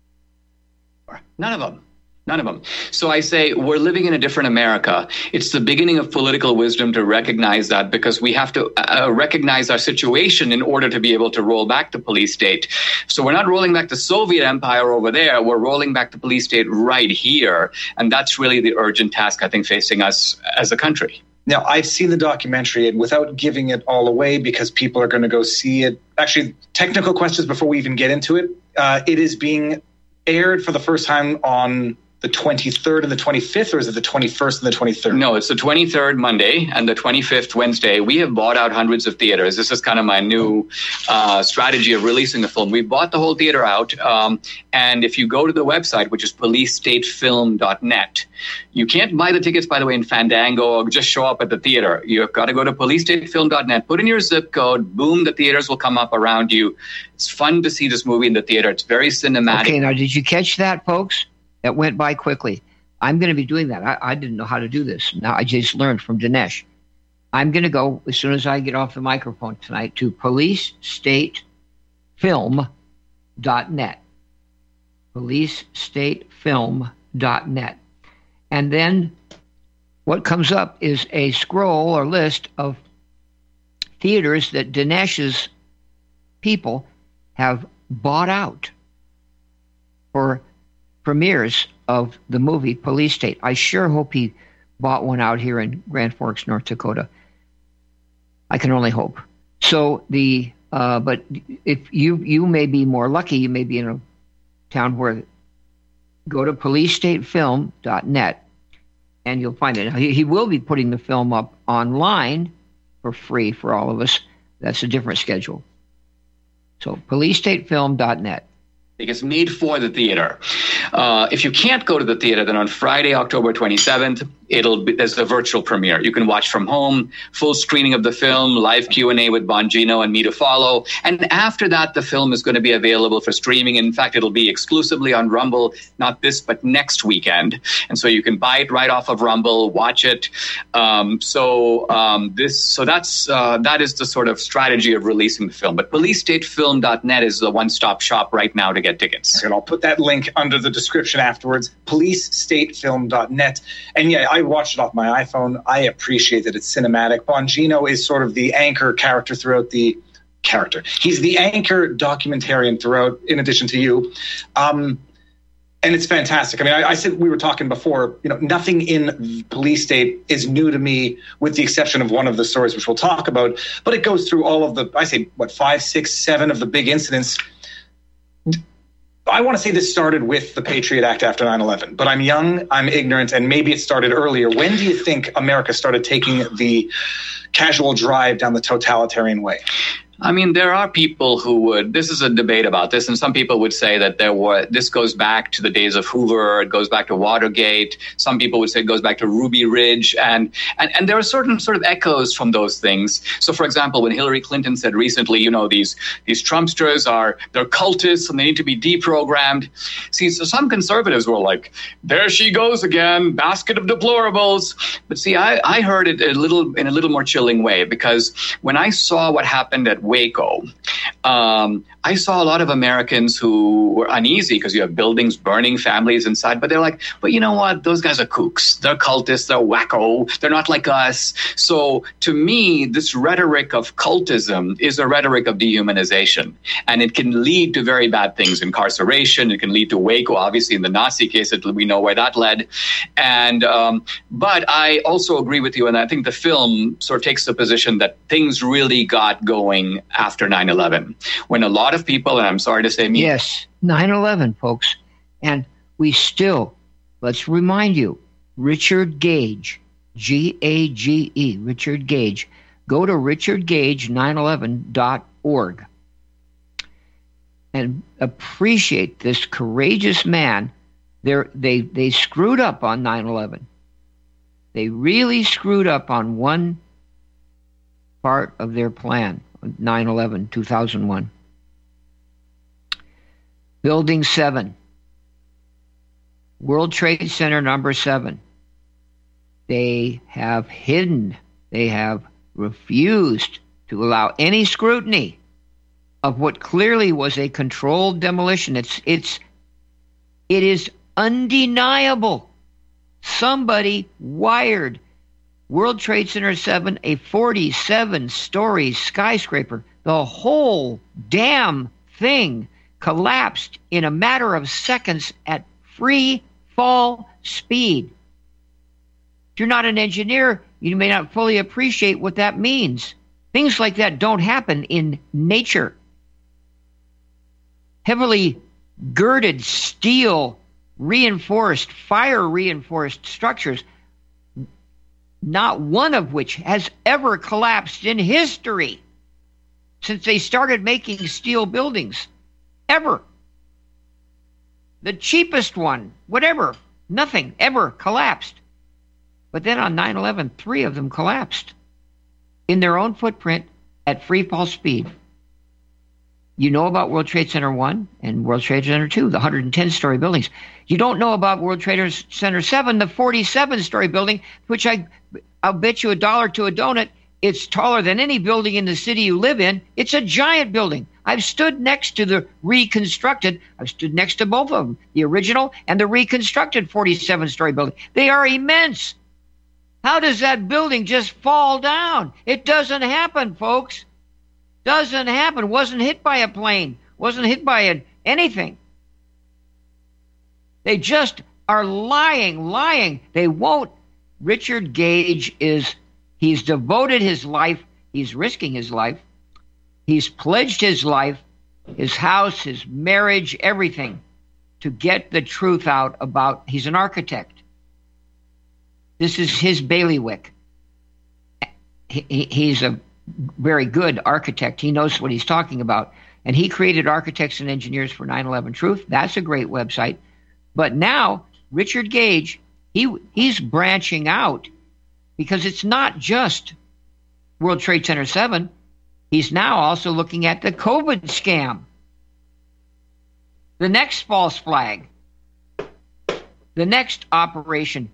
None of them. None of them. So I say we're living in a different America. It's the beginning of political wisdom to recognize that, because we have to uh, recognize our situation in order to be able to roll back the police state. So we're not rolling back the Soviet Empire over there. We're rolling back the police state right here. And that's really the urgent task, I think, facing us as a country.
Now, I've seen the documentary, and without giving it all away, because people are going to go see it. Actually, technical questions before we even get into it. Uh, it is being aired for the first time on the twenty-third and the twenty-fifth, or is it the twenty-first and the twenty-third?
No, it's the twenty-third Monday and the twenty-fifth Wednesday. We have bought out hundreds of theaters. This is kind of my new uh, strategy of releasing the film. We bought the whole theater out. Um, and if you go to the website, which is police state film dot net, you can't buy the tickets, by the way, in Fandango or just show up at the theater. You've got to go to police state film dot net, put in your zip code, boom, the theaters will come up around you. It's fun to see this movie in the theater. It's very cinematic.
Okay, now did you catch that, folks? That went by quickly. I'm going to be doing that. I, I didn't know how to do this. Now I just learned from Dinesh. I'm going to go, as soon as I get off the microphone tonight, to police state film dot net. police state film dot net. And then what comes up is a scroll or list of theaters that Dinesh's people have bought out for premieres of the movie Police State. I sure hope he bought one out here in Grand Forks, North Dakota. I can only hope. So the uh, but if you you may be more lucky, you may be in a town where go to police state film dot net and you'll find it. He, he will be putting the film up online for free for all of us. That's a different schedule. So police state film dot net.
It's made for the theater. Uh, if you can't go to the theater, then on Friday, October twenty-seventh, it'll be, there's a virtual premiere. You can watch from home, full screening of the film, live Q and A with Bongino and me to follow. And after that, the film is going to be available for streaming. In fact, it'll be exclusively on Rumble, not this, but next weekend. And so you can buy it right off of Rumble, watch it. Um, so um, this, so that's uh, that is the sort of strategy of releasing the film. But police state film dot net is the one-stop shop right now to get tickets.
And I'll put that link under the description afterwards, police state film dot net. And yeah, I watched it off my iPhone. I appreciate that it's cinematic. Bongino is sort of the anchor character throughout the character. He's the anchor documentarian throughout, in addition to you. Um, and it's fantastic. I mean, I, I said, we were talking before, you know, nothing in Police State is new to me with the exception of one of the stories, which we'll talk about. But it goes through all of the, I say, what, five, six, seven of the big incidents. I want to say this started with the Patriot Act after nine eleven, but I'm young, I'm ignorant, and maybe it started earlier. When do you think America started taking the casual drive down the totalitarian way?
I mean, there are people who would, this is a debate about this, and some people would say that there were, this goes back to the days of Hoover, it goes back to Watergate. Some people would say it goes back to Ruby Ridge, and, and, and there are certain sort of echoes from those things. So, for example, when Hillary Clinton said recently, you know, these, these Trumpsters are, they're cultists and they need to be deprogrammed. See, so some conservatives were like, there she goes again, basket of deplorables. But see, I, I heard it a little, in a little more chilling way, because when I saw what happened at Waco, um, I saw a lot of Americans who were uneasy because you have buildings burning, families inside, but they're like, but you know what? Those guys are kooks. They're cultists. They're wacko. They're not like us. So to me, this rhetoric of cultism is a rhetoric of dehumanization, and it can lead to very bad things, incarceration. It can lead to Waco. Obviously, in the Nazi case, it, we know where that led. And um, but I also agree with you, and I think the film sort of takes the position that things really got going after nine eleven, when a lot of people, and I'm sorry to say me.
Yes, nine eleven, folks. And we still, let's remind you, Richard Gage, G A G E, Richard Gage. Go to richard gage nine eleven dot org and appreciate this courageous man. They're, they they screwed up on nine eleven. They really screwed up on one part of their plan. nine eleven, two thousand one. Building seven. World Trade Center number seven. They have hidden, they have refused to allow any scrutiny of what clearly was a controlled demolition. It's, it's, it is undeniable. Somebody wired World Trade Center seven, a forty-seven story skyscraper. The whole damn thing collapsed in a matter of seconds at free fall speed. If you're not an engineer, you may not fully appreciate what that means. Things like that don't happen in nature. Heavily girded steel reinforced, fire reinforced structures, not one of which has ever collapsed in history since they started making steel buildings. Ever. The cheapest one, whatever, nothing ever collapsed. But then on nine eleven, three of them collapsed in their own footprint at free fall speed. You know about World Trade Center one and World Trade Center two, the one hundred ten story buildings. You don't know about World Trade Center seven, the forty-seven story building, which I, I'll bet you a dollar to a donut. It's taller than any building in the city you live in. It's a giant building. I've stood next to the reconstructed, I've stood next to both of them, the original and the reconstructed forty-seven story building. They are immense. How does that building just fall down? It doesn't happen, folks. Doesn't happen. Wasn't hit by a plane. Wasn't hit by a, anything. They just are lying, lying. They won't. Richard Gage is, he's devoted his life, he's risking his life, he's pledged his life, his house, his marriage, everything, to get the truth out about, he's an architect. This is his bailiwick. He, he, he's a very good architect. He knows what he's talking about. And he created Architects and Engineers for nine eleven Truth. That's a great website. But now, Richard Gage, he he's branching out because it's not just World Trade Center seven. He's now also looking at the COVID scam, the next false flag, the next operation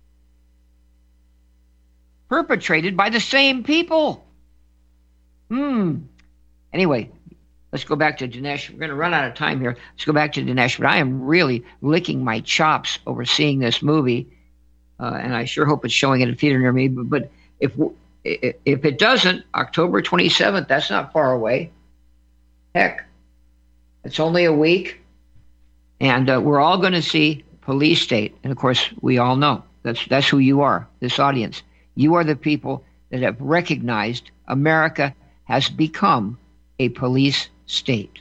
perpetrated by the same people. Hmm. Anyway, let's go back to Dinesh. We're going to run out of time here. Let's go back to Dinesh. But I am really licking my chops over seeing this movie, uh, and I sure hope it's showing at a theater near me. But, but if if it doesn't, October twenty-seventh, that's not far away. Heck, it's only a week, and uh, we're all going to see Police State. And of course, we all know that's that's who you are. This audience, you are the people that have recognized America has become a police state.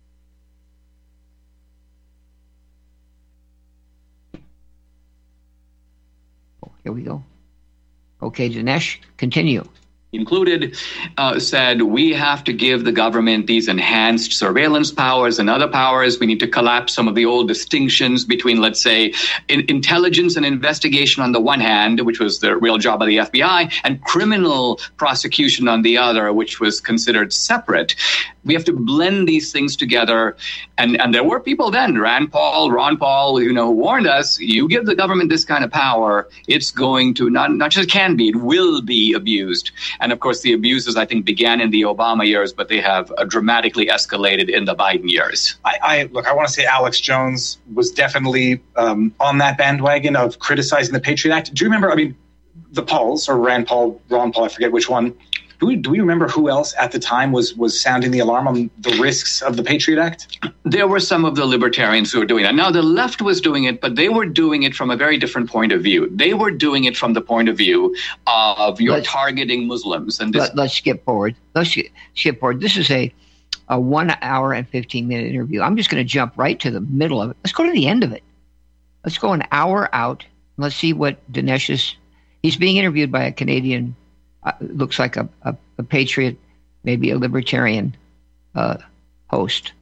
Oh, here we go. Okay, Dinesh, continue.
Included, uh, said we have to give the government these enhanced surveillance powers and other powers. We need to collapse some of the old distinctions between, let's say, in- intelligence and investigation on the one hand, which was the real job of the F B I, and criminal prosecution on the other, which was considered separate. We have to blend these things together. And, and there were people then, Rand Paul, Ron Paul, you know, warned us, you give the government this kind of power, it's going to not, not just can be, it will be abused. And of course, the abuses, I think, began in the Obama years, but they have uh, dramatically escalated in the Biden years.
I, I look, I want to say Alex Jones was definitely um, on that bandwagon of criticizing the Patriot Act. Do you remember, I mean, the Pauls, or Rand Paul, Ron Paul, I forget which one. Do we, do we remember who else at the time was, was sounding the alarm on the risks of the Patriot Act?
There were some of the libertarians who were doing that. Now, the left was doing it, but they were doing it from a very different point of view. They were doing it from the point of view of you're let's, targeting Muslims. And this-
let, let's skip forward. Let's skip forward. This is a, a one hour and fifteen minute interview. I'm just going to jump right to the middle of it. Let's go to the end of it. Let's go an hour out. Let's see what Dinesh is. He's being interviewed by a Canadian. Uh, looks like a, a, a patriot, maybe a libertarian uh, host.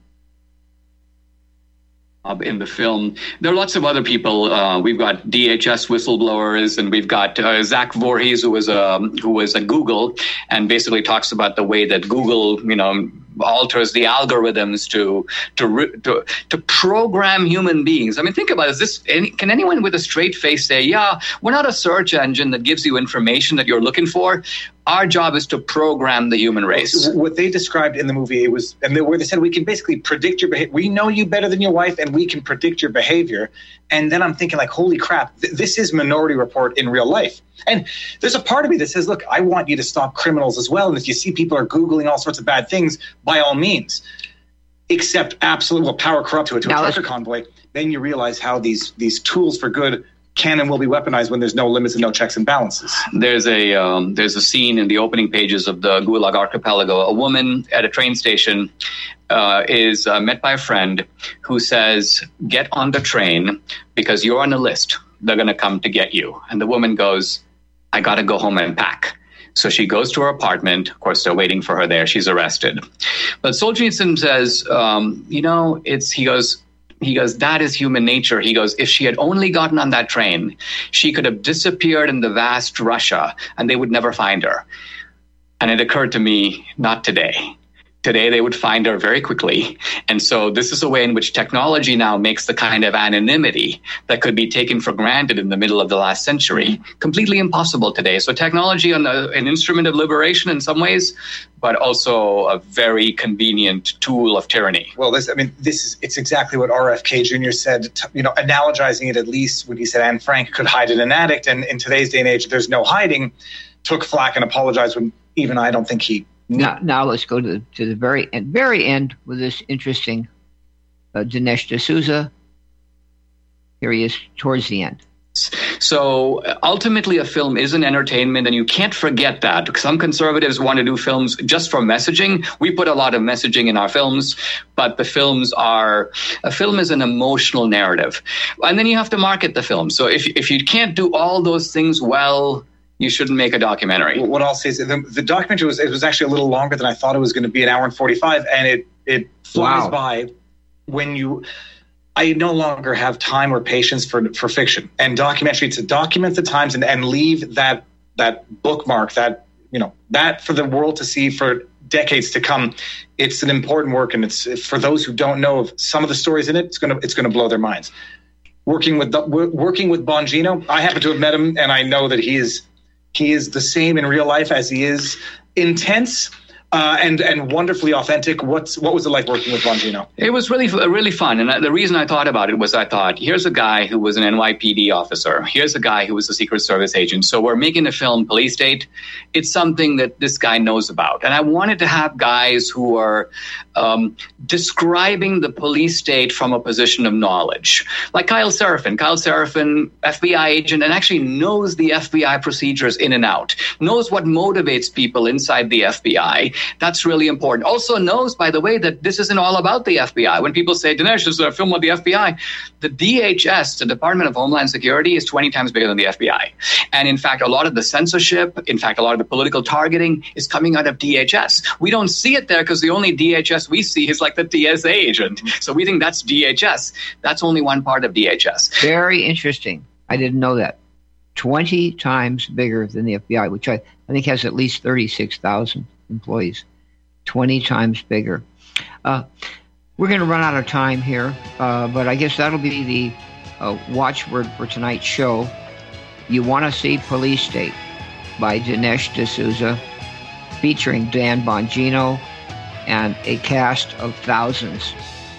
In the film, there are lots of other people. Uh, we've got D H S whistleblowers, and we've got uh, Zach Voorhees, who was a who was at Google, and basically talks about the way that Google, you know, alters the algorithms to to to to program human beings. I mean, think about it. Is this any, can anyone with a straight face say, "Yeah, we're not a search engine that gives you information that you're looking for. Our job is to program the human race."
What they described in the movie, it was, and they, where they said we can basically predict your behavior. We know you better than your wife, and we can predict your behavior. And then I'm thinking, like, holy crap, th- this is Minority Report in real life. And there's a part of me that says, look, I want you to stop criminals as well. And if you see people are Googling all sorts of bad things, by all means, except absolute well, power corrupt to a, to a trucker convoy, then you realize how these these tools for good can and will be weaponized when there's no limits and no checks and balances.
There's a um, there's a scene in the opening pages of the Gulag Archipelago. A woman at a train station uh, is uh, met by a friend who says, "Get on the train because you're on a list. They're going to come to get you." And the woman goes, "I got to go home and pack." So she goes to her apartment. Of course, they're waiting for her there. She's arrested. But Solzhenitsyn says, um, you know, it's, he goes, he goes, that is human nature. He goes, if she had only gotten on that train, she could have disappeared in the vast Russia and they would never find her. And it occurred to me, not today. Today, they would find her very quickly. And so this is a way in which technology now makes the kind of anonymity that could be taken for granted in the middle of the last century completely impossible today. So technology, an, an instrument of liberation in some ways, but also a very convenient tool of tyranny.
Well, this, I mean, this is, it's exactly what R F K Junior said, you know, analogizing it at least when he said Anne Frank could hide in an addict. And in today's day and age, there's no hiding, took flack and apologized when even I don't think he
Now, now let's go to the, to the very end, very end with this interesting uh, Dinesh D'Souza. Here he is towards the end.
So ultimately, a film is an entertainment, and you can't forget that. Some conservatives want to do films just for messaging. We put a lot of messaging in our films, but the films are, a film is an emotional narrative. And then you have to market the film. So if if you can't do all those things well, you shouldn't make a documentary.
What I'll say is that the, the documentary was, it was actually a little longer than I thought it was going to be, an hour and forty-five, and it, it flies
Wow.
by when you, I no longer have time or patience for for fiction and documentary to document the times and, and leave that that bookmark, that, you know, that for the world to see for decades to come. It's an important work, and it's, for those who don't know of some of the stories in it, it's gonna it's gonna blow their minds. Working with the, working with Bongino, I happen to have met him, and I know that he is. He is the same in real life as he is intense uh, and and wonderfully authentic. What's what was it like working with Bongino?
It was really really fun, and the reason I thought about it was I thought, here's a guy who was an N Y P D officer. Here's a guy who was a Secret Service agent. So we're making a film, Police State. It's something that this guy knows about, and I wanted to have guys who are um, describing the police state from a position of knowledge, like Kyle Seraphin. Kyle Seraphin, F B I agent, and actually knows the F B I procedures in and out, knows what motivates people inside the F B I. That's really important. Also knows, by the way, that this isn't all about the F B I. When people say, Dinesh, this is a film of the F B I, the D H S, the Department of Homeland Security, is twenty times bigger than the F B I. And in fact, a lot of the censorship, in fact, a lot of the political targeting is coming out of D H S. We don't see it there because the only D H S we see is like the T S A agent. So we think that's D H S. That's only one part of D H S.
Very interesting. I didn't know that. twenty times bigger than the F B I, which I, I think has at least thirty-six thousand employees. twenty times bigger. Uh, we're going to run out of time here, uh, but I guess that'll be the uh, watchword for tonight's show. You Want to See Police State by Dinesh D'Souza, featuring Dan Bongino and a cast of thousands.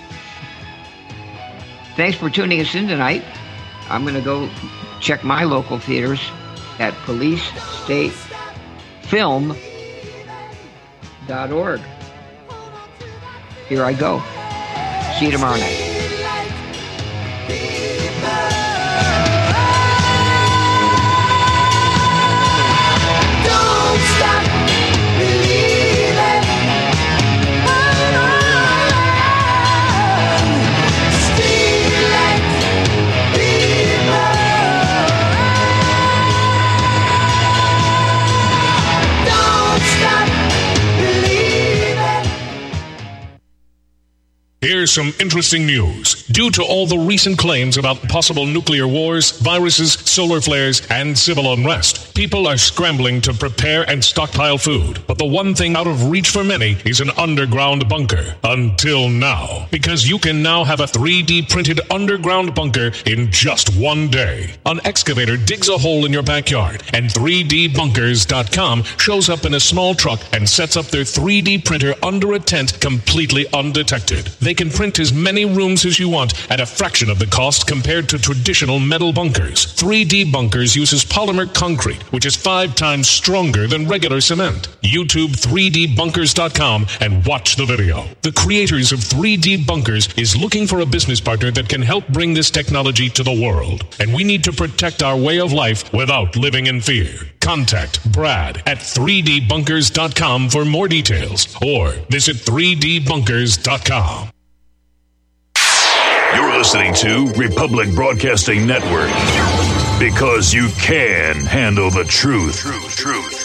Thanks for tuning us in tonight. I'm going to go check my local theaters at police state film dot org. Here I go. See you tomorrow night.
Don't stop believing. Hold on. Still like people. Don't stop believing.
Here's some interesting news. Due to all the recent claims about possible nuclear wars, viruses, solar flares, and civil unrest, people are scrambling to prepare and stockpile food. But the one thing out of reach for many is an underground bunker. Until now. Because you can now have a three D printed underground bunker in just one day. An excavator digs a hole in your backyard, and three D bunkers dot com shows up in a small truck and sets up their three D printer under a tent completely undetected. They can print as many rooms as you want at a fraction of the cost compared to traditional metal bunkers. three D Bunkers uses polymer concrete, which is five times stronger than regular cement. YouTube three D bunkers dot com and watch the video. The creators of three D Bunkers is looking for a business partner that can help bring this technology to the world. And we need to protect our way of life without living in fear. Contact Brad at three D bunkers dot com for more details or visit three D bunkers dot com.
You're listening to Republic Broadcasting Network because you can handle the truth. Truth, truth.